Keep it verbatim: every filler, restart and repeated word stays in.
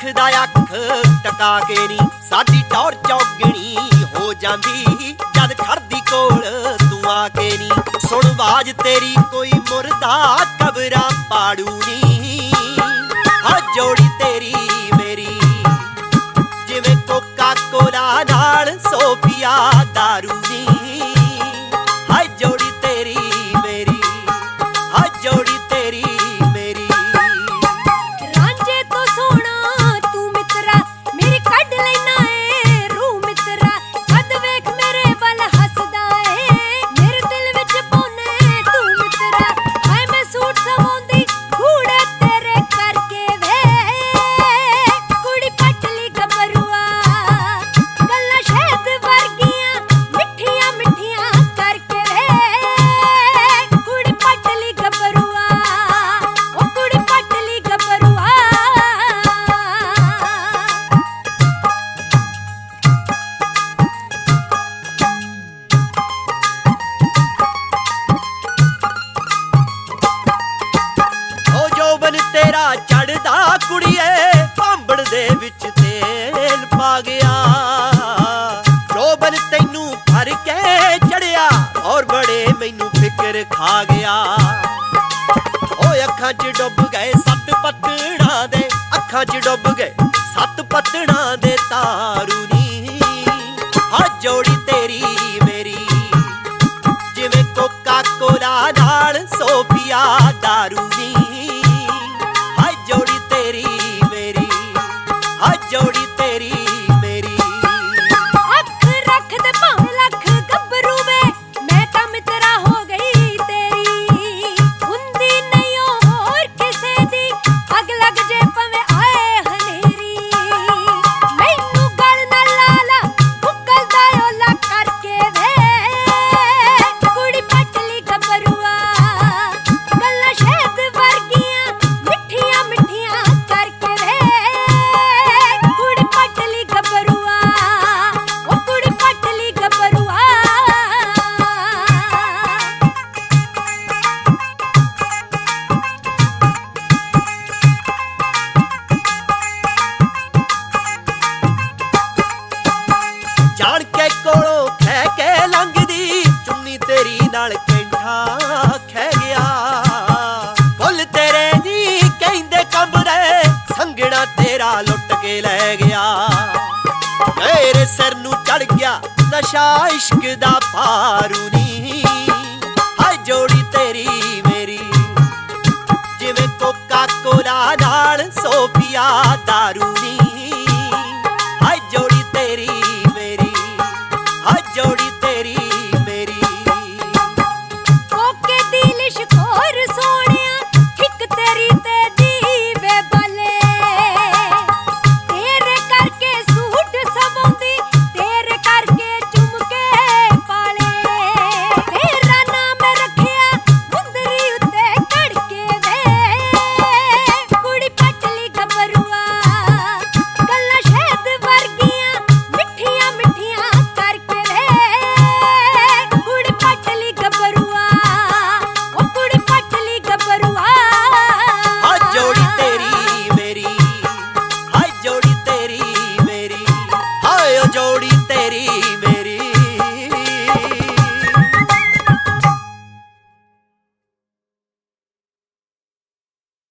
ਵੇਖਦਾ ਅੱਖ ਟਕਾ ਕੇ ਨੀ, ਸਾਡੀ ਟੌਰ ਚੌਗਣੀ ਹੋ ਜਾਂਦੀ ਜਦ ਖੜਦੀ ਕੋਲ ਤੂੰ ਆ ਕੇ ਨੀ। ਸੁਣ ਆਵਾਜ਼ ਤੇਰੀ ਕੋਈ ਮੁਰਦਾ ਕਬਰਾਂ ਪਾੜੂ ਨੀ, ਹਾਂ ਜੋੜੀ ਤੇਰੀ ਮੇਰੀ ਜਿਵੇਂ ਕੋਕਾ ਕੋਲਾ ਨਾਲ ਸੋਫੀਆ ਦਾਰੂ ਨੀ, ਹਾਂ ਜੋੜੀ ਤੇਰੀ ਮੇਰੀ, ਹਾਂ ਜੋੜੀ ਤੇਰੀ ਮੇਰੀ। ਰਾਂਝੇ ਤੋਂ ਸੋਹਣਾ ਤੂੰ ਮਿੱਤਰਾ ਮੇਰੀ ਕੱਢ ਲੈਣਾ ਏ ਰੂਹ ਮਿੱਤਰਾ, ਜਦ ਵੇਖ ਮੇਰੇ ਵੱਲ ਹੱਸਦਾ ਏ ਮੇਰੇ ਦਿਲ ਵਿੱਚ ਪਾਉਨੇ ਤੂੰ ਮਿੱਤਰਾ। ਹਾਏ ਮੈਂ ਸੂਟ ਸਵਾਉਂਦੀ ਕੂੜੇ ਤੇਰੇ ਕਰਕੇ ਵੇ, ਕੁੜੀ ਪਟਲੀ ਗੱਭਰੂਆ ਗੱਲਾਂ ਸ਼ਹਿਦ ਵਰਗੀਆਂ ਮਿੱਠੀਆਂ ਮਿੱਠੀਆਂ ਕਰਕੇ ਵੇ, ਕੁੜੀ ਪਟਲੀ ਗੱਭਰੂਆ ਉਹ ਕੁੜੀ ਪਟਲੀ ਗੱਭਰੂਆ। ਓ ਜੋਬਨ ਤੇਰਾ ਚੜਦਾ ਕੁੜੀਏ ਭਾਂਬੜ ਦੇ ਵਿੱਚ ਤੇਲ ਪਾ ਗਿਆ, ਜੋਬਨ ਤੈਨੂੰ ਭਰ ਕੇ ਚੜਿਆ ਔਰ ਬੜੇ ਮੈਨੂੰ ਫਿਕਰ ਖਾ ਗਿਆ। ਓਏ ਅੱਖਾਂ 'ਚ ਡੁੱਬ ਗਏ ਸੱਤ ਪੱਤਣਾ ਦੇ, ਅੱਖਾਂ 'ਚ ਡੁੱਬ ਗਏ ਸੱਤ ਪੱਤਣਾ ਦੇ ਤਾਰੂ ਨੀ, ਹਾਂ ਜੋੜੀ ਤੇਰੀ ਮੇਰੀ ਜਿਵੇਂ ਕੋਕਾ ਕੋਲਾ ਨਾਲ ਸੋਫੀਆ ਦਾਰੂ ਨੀ, ਹਾਂ ਜੋੜੀ ਤੇਰੀ ਮੇਰੀ, ਹਾਂ ਜੋੜੀ ਤੇਰੀ ਮੇਰੀ। ਅੱਖ ਰੱਖਦੇ ਭਾਵੇਂ ਲੱਖ ਗੱਭਰੂ ਵੇ ਮੈਂ ਤਾਂ ਮਿੱਤਰਾ ਹੋ ਗਈ ਤੇਰੀ, ਹੁੰਦੀ ਨਹੀਂ ਉਹ ਹੋਰ ਕਿਸੇ ਦੀ ਅੱਗ ਲੱਗ ਜੇ ਭਾਵੇਂ ਆਏ ਹਨੇਰੀ। ਮੈਨੂੰ ਗਲ ਨਾ ਲਾ ਲਾ ਮੁੱਕਲਦਾ ਓਲਾ ਕਰਕੇ ਵੇ, ਕੁੜੀ ਪਟਲੀ ਗੱਭਰੂਆ ਗੱਲਾਂ ਸ਼ਹਿਦ ਵਰਗੀਆਂ ਮਿੱਠੀਆਂ ਮਿੱਠੀਆਂ ਕਰਕੇ ਵੇ, ਕੁੜੀ ਪਟਲੀ ਗੱਭਰੂਆ ਉਹ ਕੁੜੀ ਪਟਲੀ ਗੱਭਰੂਆ। ਜਾਣ ਕੇ ਕੋਲੋਂ ਖਹਿ ਕੇ ਲੰਘਦੀ ਚੁੰਨੀ ਤੇਰੀ ਨਾਲ ਕੈਂਠਾ ਖਹਿ ਗਿਆ, ਫੁੱਲ ਤੇਰੇ ਨੀ ਕਹਿੰਦੇ ਕੰਬਦੇ ਸੰਗਣਾ ਤੇਰਾ ਲੁੱਟ ਕੇ ਲੈ ਗਿਆ। ਤੇਰੇ ਸਿਰ ਨੂੰ ਚੜ ਗਿਆ ਨਸ਼ਾ ਇਸ਼ਕ ਦਾ ਭਾਰੂ ਨੀ, ਹਾਏ ਜੋੜੀ ਤੇਰੀ ਮੇਰੀ ਜਿਵੇਂ ਕੋਕਾ ਕੋਲਾ ਨਾਲ ਸੋਫੀਆ ਦਾਰੂ ਨੀ,